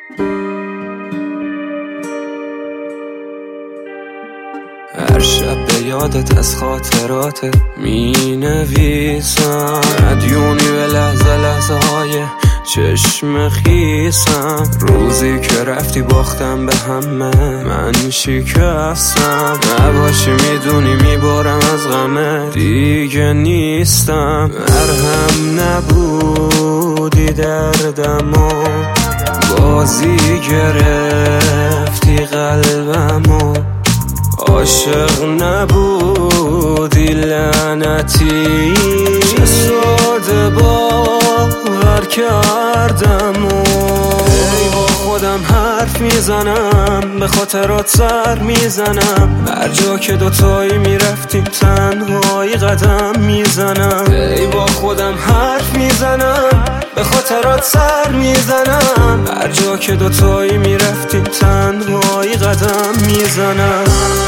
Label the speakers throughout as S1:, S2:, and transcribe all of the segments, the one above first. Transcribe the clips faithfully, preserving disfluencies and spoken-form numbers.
S1: هر شب به یادت از خاطرات می نویسم، مدیونی به لحظه لحظه های چشم خیسم. روزی که رفتی باختم به همه، من شکستم. نباشی میدونی میبارم از غمه، دیگه نیستم. مرهم نبودی دردمو، بازی گرفتی قلبمو. عاشق نبودی لعنتی، چه ساده باور کردم. و ای با خودم حرف میزنم، به خاطرات سر میزنم. هر جا که دوتایی میرفتیم تنهایی قدم میزنم. ای با خودم حرف میزنم، به خاطرات سر میزنم. هر جا که دوتایی میرفتیم تنهایی قدم میزنم.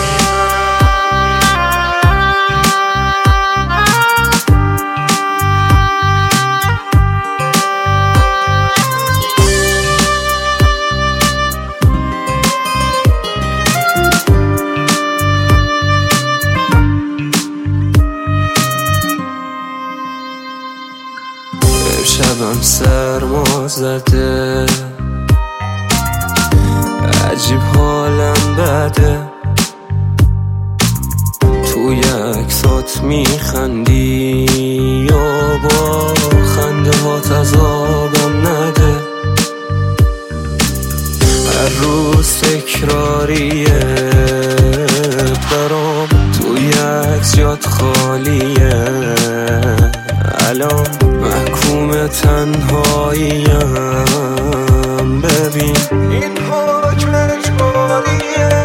S1: شبم سرما زده، عجیب حالم بده. توی عکسات میخندی یا با خنده هات عذابم نده. هر روز تکراریه برام، توی عکس جات خالیه. الان محکوم تنهاییم، ببین این حکم اجباریه.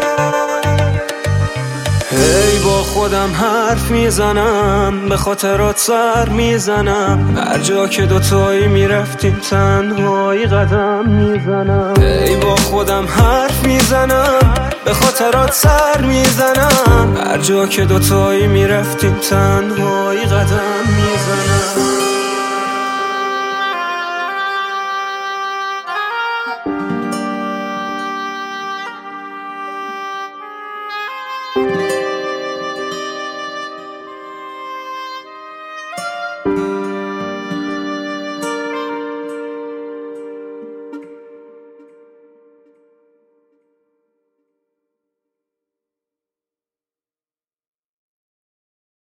S1: هی با خودم حرف میزنم، به خاطرات سر میزنم. هر جا که دوتایی میرفتیم تنهایی قدم میزنم. هی با خودم حرف میزنم، به خاطرات سر میزنم. هر جا که دوتایی میرفتیم تنهایی قدم میزنم.